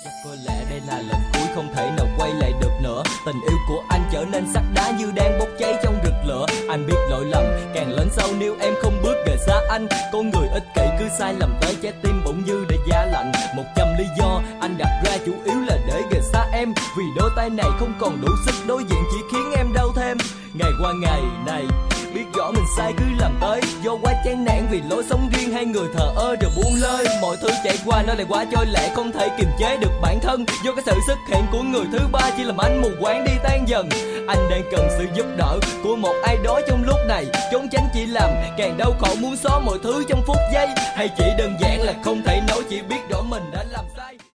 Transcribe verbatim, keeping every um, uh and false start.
Chắc có lẽ đây là lần cuối không thể nào quay lại được nữa. Tình yêu của anh trở nên sắt đá như đang bốc cháy trong rực lửa. Anh biết lỗi lầm càng lớn sâu nếu em không bước rời xa anh. Con người ích kỷ cứ sai lầm tới trái tim bỗng như đã giá lạnh. Một trăm lý do anh đặt ra chủ yếu là để rời xa em, vì đôi tay này không còn đủ sức đối diện chỉ khiến em đau thêm. Ngày qua ngày này biết rõ mình sai cứ làm tới, do quá chán nản vì lối sống riêng, hai người thờ ơ rồi buông lơi. Mọi thứ chạy qua nó lại quá trôi lẹ, không thể kiềm chế được bản thân. Do cái sự xuất hiện của người thứ ba chỉ làm anh mù quáng đi tan dần. Anh đang cần sự giúp đỡ của một ai đó trong lúc này. Trốn tránh chỉ làm càng đau khổ, muốn xóa mọi thứ trong phút giây, hay chỉ đơn giản là không thể nói, chỉ biết rõ mình đã làm sai.